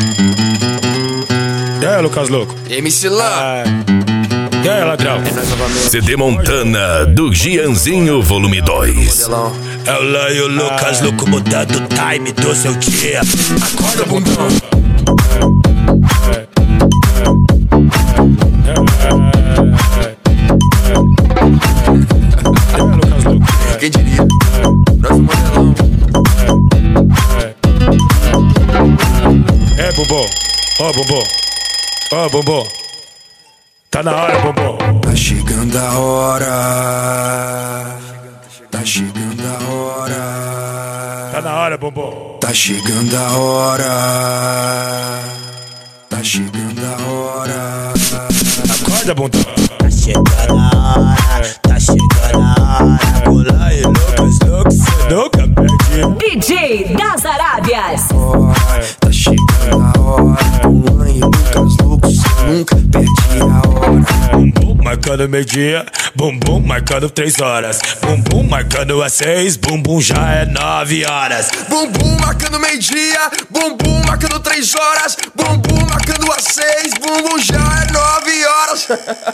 E aí, Lucas Louco? MC Lan. E aí, ladrão? É nós novamente. CD Montana do Gianzinho Volume 2. Modelão. É o Lan e o Lucas Louco mudando o time do seu dia. Acorda, bundão. Lucas Louco. Quem diria? Nós modelão. É, Bumbum. Ó, Bumbum. Ó, Bumbum. Tá na hora, Bumbum. Tá chegando a hora. Tá chegando a hora. Tá na hora, Bumbum. Tá chegando a hora. Tá chegando a hora. Acorda, bundão. Tá chegando a hora, tá chegando a hora. Olá, e Lucas Louco, cê nunca perde. DJ das Arábias. Tá chegando a hora. Luan e Lucas Louco, cê nunca perde a hora. Bumbum marcando meio-dia, bumbum marcando 3 horas. Bumbum marcando às 6, bumbum já é 9 horas. Bumbum marcando meio-dia, bumbum marcando 3 horas, bumbum marcando às 6, bumbum já é 9 horas.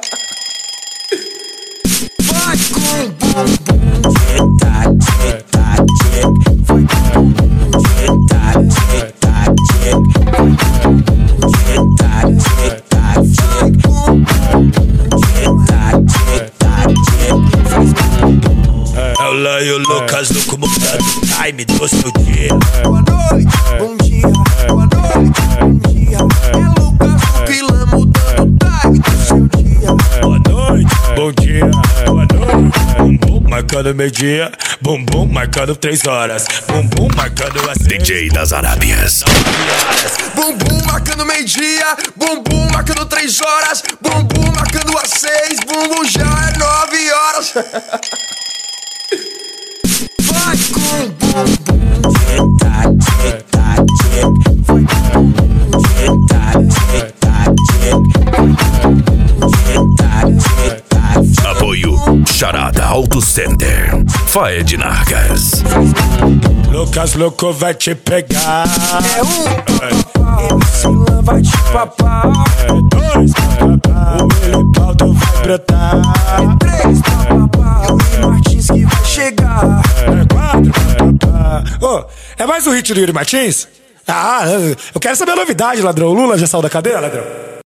Vai com bumbum. Tic-tac, tic-tac, tic. Vai com bumbum. Tic-tac, tic-tac, tic. Vai com bumbum. Tic-tac, tic-tac, tic. Tic-tac, tic-tac, tic. Faz com bumbum. É o Lan e o Lucas Louco mudando o time do seu dia. Boa noite, bom dia, boa noite, bom dia. É Lucas Louco e Lan mudando o time do seu dia. Boa noite, bom dia, boa noite. Bumbum marcando meio-dia, bumbum marcando 3 horas. Bumbum marcando às 6. DJ das Arábias. Bumbum marcando meio-dia, bumbum marcando 3 horas, bumbum marcando às 6, bumbum já é 9 horas. Vai com bumbum. Tic-tac, tic-tac, tic. Vai com bumbum. Tic-tac, tic-tac, tic. Vai com bumbum. Tic-tac, tic-tac, tic. Apoio Charada Auto Center. Faed Nargas. Lucas Louco vai te pegar. É MC Lan vai te papar. É 2 papapá, o Elibaldo vai brotar. 3 papapá. É o Yuri Martins que vai chegar. É 4 papapá. Ô, é mais um hit do Yuri Martins? Ah, eu quero saber a novidade, ladrão. O Lula já saiu da cadeia, ladrão?